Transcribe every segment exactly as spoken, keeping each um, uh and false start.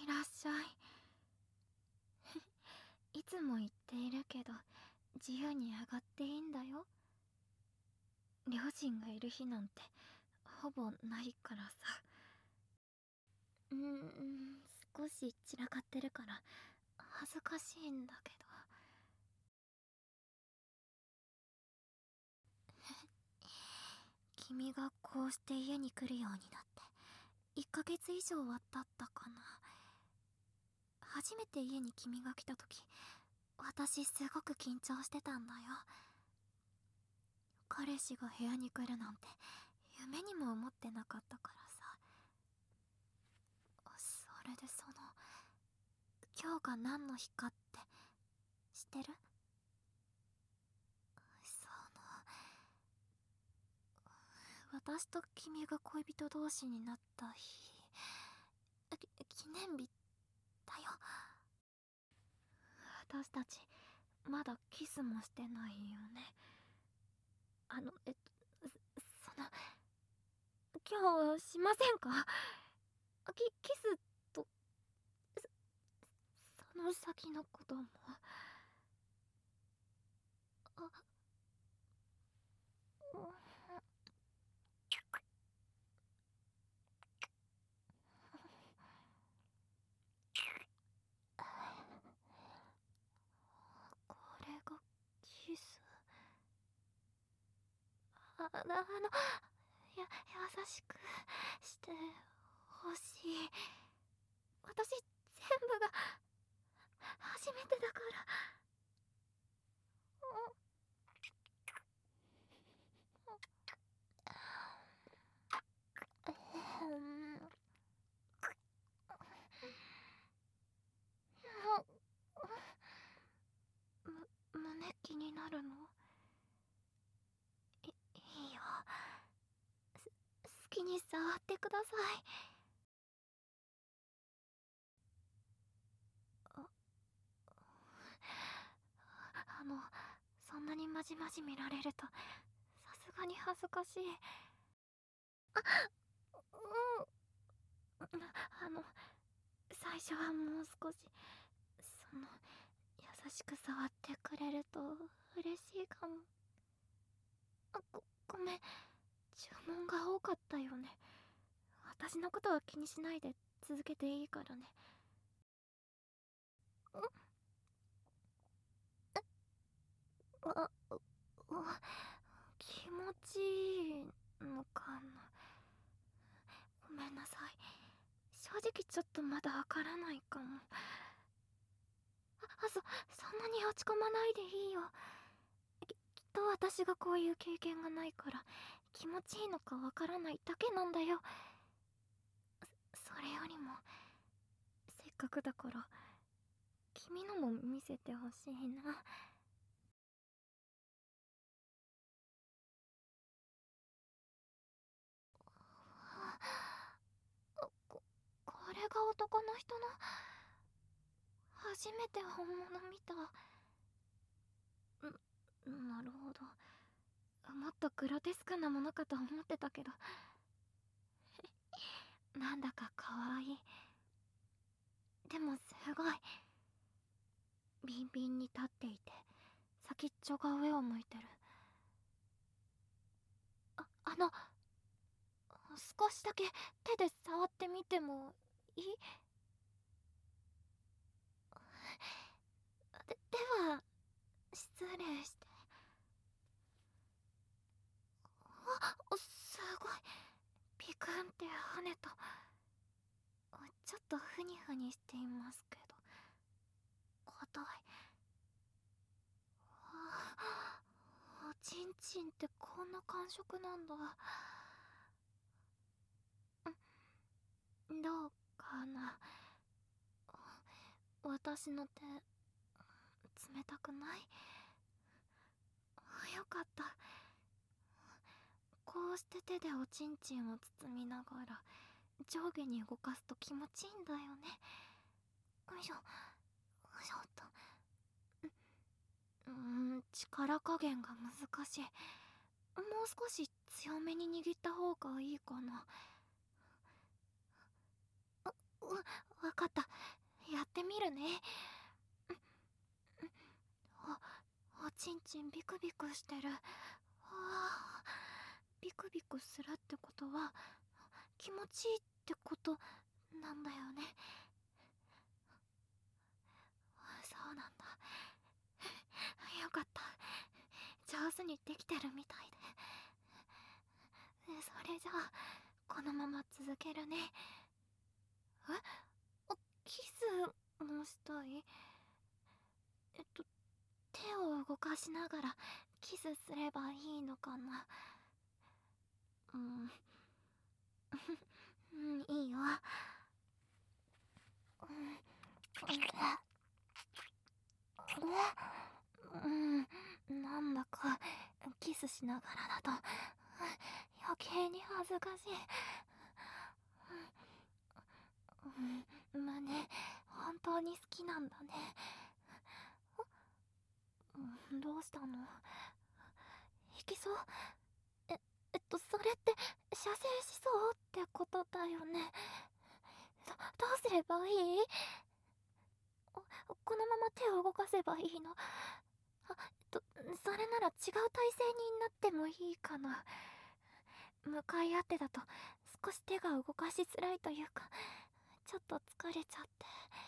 いらっしゃい。いつも言っているけど、自由に上がっていいんだよ。両親がいる日なんてほぼないからさ。うーん、少し散らかってるから恥ずかしいんだけど。君がこうして家に来るようになっていっかげつ以上は経ったかな。初めて家に君が来た時、私すごく緊張してたんだよ。彼氏が部屋に来るなんて夢にも思ってなかったからさ。それでその、今日が何の日かって知ってる？その、私と君が恋人同士になった日、き記念日だよ。私たちまだキスもしてないよね。あのえっとその、今日しませんか？キキスとその先のことも。あ、これがキス？あ、あの、や、優しくしてほしい。私、全部が初めてだから。む、胸気になるの？い、いいよ。す、好きに触ってください。あ、あの、そんなにまじまじ見られると、さすがに恥ずかしい。あ、うん。あの、最初はもう少し、その、優しく触ってくれると嬉しいかも。あ、ご、ごめん。注文が多かったよね。私のことは気にしないで続けていいからね。あ、あ、気持ちいいのかな。ごめんなさい。正直ちょっとまだわからないかも。あ、そ、そんなに落ち込まないでいいよ。き、きっと私がこういう経験がないから気持ちいいのかわからないだけなんだよ。そ、それよりも、せっかくだから君のも見せてほしいな。こ、これが男の人の。初めて本物見た。ん、なるほど。もっとグロテスクなものかと思ってたけど、なんだか可愛い。でもすごい。ビンビンに立っていて、先っちょが上を向いてる。あ、あの、少しだけ手で触ってみてもいい？で、では、失礼して。あ、すごい。ピクンって跳ねた。ちょっとフニフニしていますけど、硬い。あ、おちんちんってこんな感触なんだ。どうかな。私の手、冷たくない？よかった。こうして手でおちんちんを包みながら上下に動かすと気持ちいいんだよね。よいしょ、よいしょっと。うーん、力加減が難しい。もう少し強めに握った方がいいかな。う、 わかった。やってみるね。お、おちんちんビクビクしてる。はあ、ビクビクするってことは気持ちいいってことなんだよね。そうなんだ。よかった。上手にできてるみたいで。それじゃあこのまま続けるね。え、キスもしたい？えっと手を動かしながらキスすればいいのかな。うん、うん、いいよ。うん、うん、なんだかキスしながらだと余計に恥ずかしい。うん、胸本当に好きなんだね。うん、どうしたの？引きそう？え、えっとそれって射精しそうってことだよね。ど、どうすればいい？このまま手を動かせばいいの？あ、えっとそれなら違う体勢になってもいいかな。向かい合ってだと少し手が動かしづらいというか、ちょっと疲れちゃって。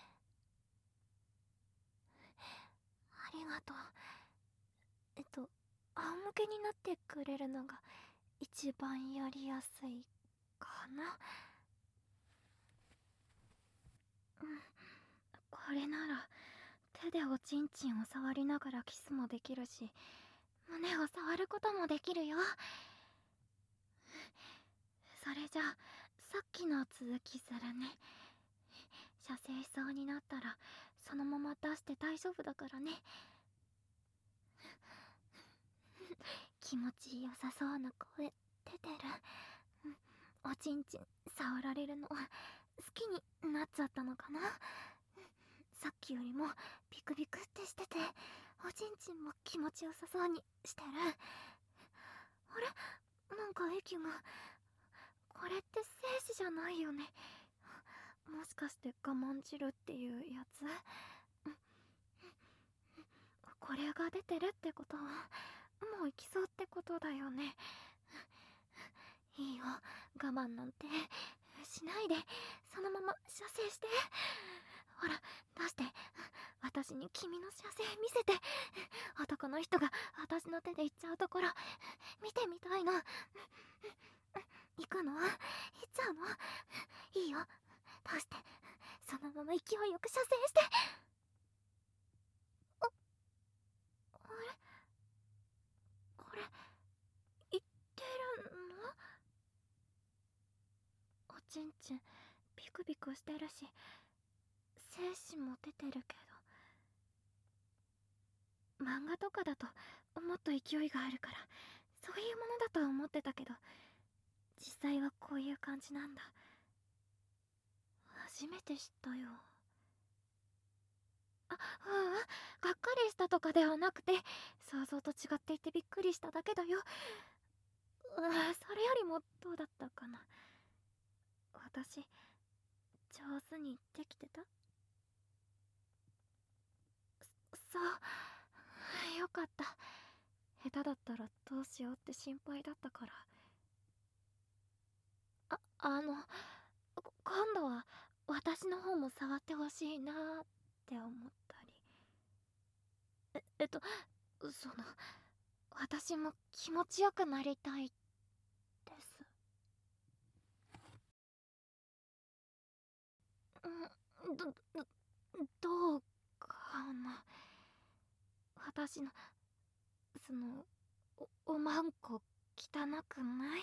ありがとう。えっと仰向けになってくれるのが一番やりやすいかな。うん、これなら手でおちんちんを触りながらキスもできるし、胸を触ることもできるよ。それじゃあさっきの続きするね。射精しそうになったらそのまま出して大丈夫だからね。気持ちよさそうな声出てる。おちんちん触られるの好きになっちゃったのかな。さっきよりもビクビクってしてて、おちんちんも気持ちよさそうにしてる。あれ、なんか液が。これって精子じゃないよね。もしかして我慢汁っていうやつ？これが出てるってことはもう行きそうってことだよね。いいよ、我慢なんてしないで、そのまま射精して。ほら出して、私に君の射精見せて。男の人が私の手で行っちゃうところ見てみたいの。行くの？行っちゃうの？いいよ、出して、そのまま勢いよく射精して。あ、あれ、これ言ってるの？おちんちんビクビクしてるし精子も出てるけど、漫画とかだともっと勢いがあるからそういうものだと思ってたけど、実際はこういう感じなんだ。初めて知ったよ。あ、ううん、がっかりしたとかではなくて、想像と違っていてびっくりしただけだよ。うそれよりもどうだったかな、私上手にできてた？そうよかった。下手だったらどうしようって心配だったから。あ、あのこ今度は私の方も触ってほしいなーって思ったり。ええっとその私も気持ちよくなりたいです。うん、どどどうかな。私のそのおおまんこ汚くない？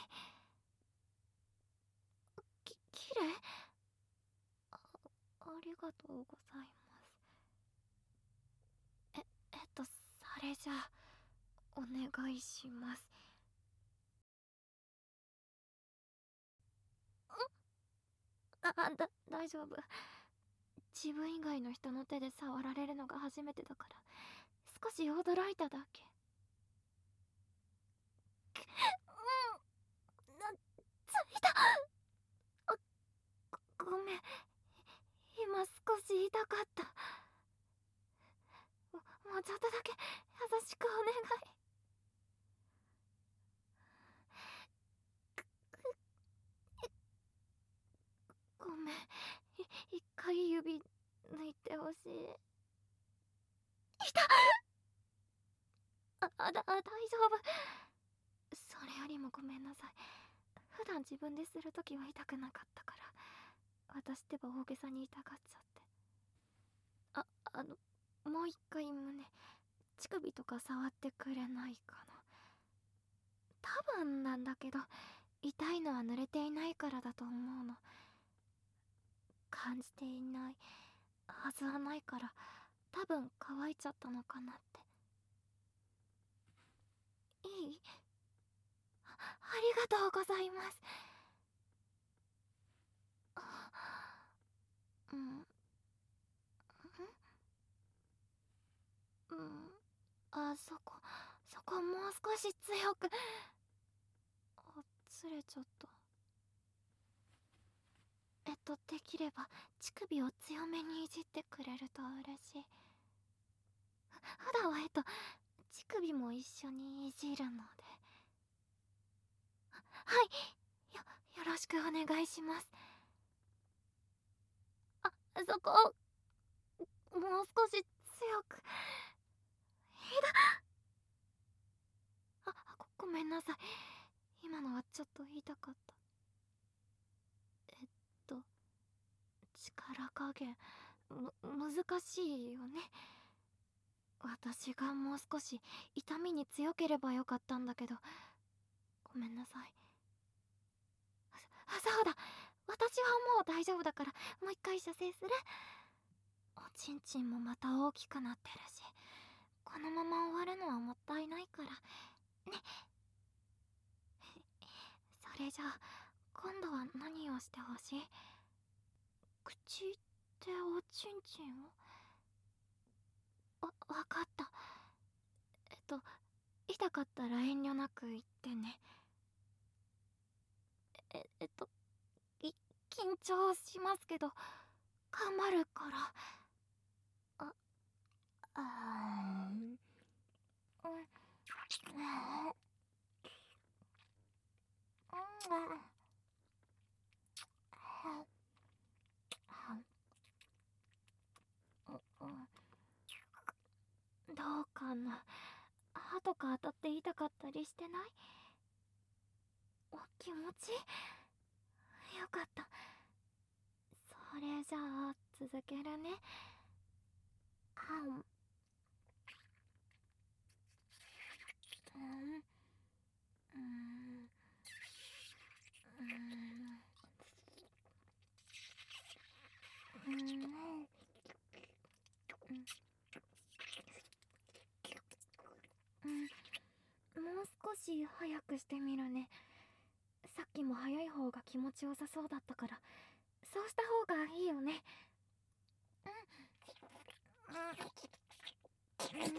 ききれい？あ、ありがとうございます。ええっとそれじゃあお願いします。あ、だ大丈夫。自分以外の人の手で触られるのが初めてだから少し驚いただけ。うん、なついた。あ、ごごめん、今あ、だ、大丈夫。それよりもごめんなさい。普段自分でするときは痛くなかったから、私ってば大げさに痛がっちゃって。あ、あの、もう一回胸、乳首とか触ってくれないかな。多分なんだけど、痛いのは濡れていないからだと思うの。感じていないはずはないから、多分乾いちゃったのかなって。いい？あ、ありがとうございます。うん。うん。あ、そこ、そこもう少し強く。あ、ずれちゃった。えっと、できれば乳首を強めにいじってくれると嬉しい。普段はえっと乳首も一緒にいじるので。はい、よよろしくお願いします。あ、そこもう少し強く。いだ。あ、ごごめんなさい。今のはちょっと痛かった。えっと力加減む難しいよね。私がもう少し痛みに強ければよかったんだけど、ごめんなさい。あ、そうだ、私はもう大丈夫だから、もう一回射精する。おちんちんもまた大きくなってるし、このまま終わるのはもったいないからね。それじゃあ今度は何をしてほしい？口っておちんちんを？わ、わかった。えっと痛かったら遠慮なく言ってね。ええっとい緊張しますけど頑張るから。あ、あーん、うん、どうかな。歯とか当たって痛かったりしてない？お気持ちよかった。それじゃあ続けるね。はん、うん、うん、うん、うん、うん、もう少し早くしてみるね。さっきも早い方が気持ちよさそうだったから、そうした方がいいよね。うん、うん、うん、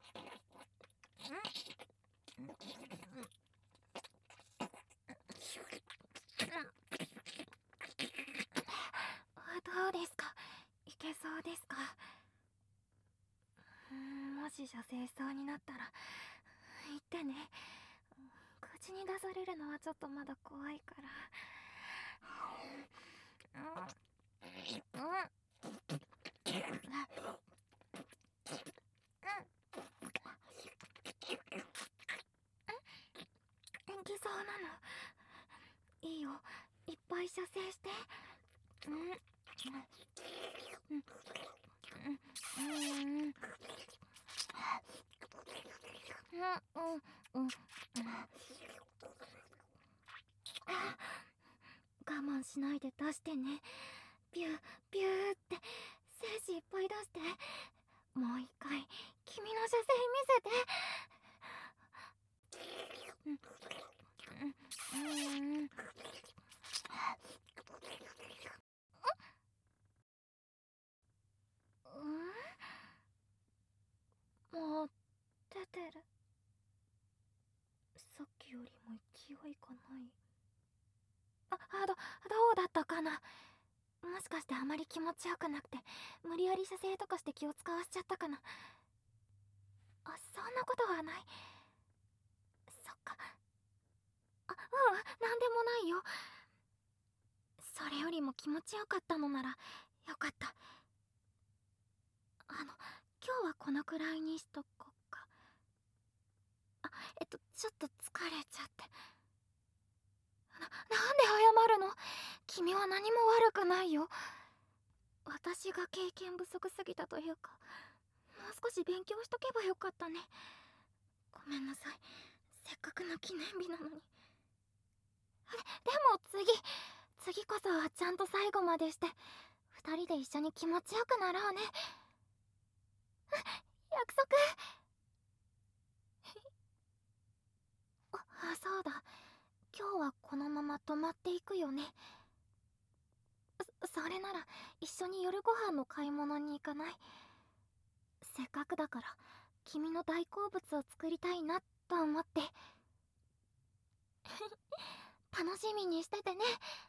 どうですか？いけそうですか？うーん、もし射精しそうになったら言ってね。口に出されるのはちょっとまだ怖いから。うん、うん、元気そうなの？いいよ、いっぱい射精して。うん、うん、うん、うん、うん、うん、うん、我慢しないで出してね。ピューピューって精子いっぱい出して。もう一回君の射精見せて。うん、うん、うん、うん、もう出てる。さっきよりも勢いがない。あ、あど、どうだったかな。もしかしてあまり気持ちよくなくて無理やり射精とかして気を使わせちゃったかな。あ、そんなことはない。そっか。あ、うん、なんでもないよ。それよりも気持ちよかったのならよかった。あの今日はこのくらいにしとこっか。 えっとちょっと疲れちゃって。な、なんで謝るの？君は何も悪くないよ。私が経験不足すぎたというか、もう少し勉強しとけばよかったね。ごめんなさい。せっかくの記念日なのに。でも次次こそはちゃんと最後までして二人で一緒に気持ちよくなろうね。約束。あ、そうだ、今日はこのまま泊まっていくよね。そ、それなら一緒に夜ご飯の買い物に行かない？せっかくだから君の大好物を作りたいなと思って。楽しみにしててね。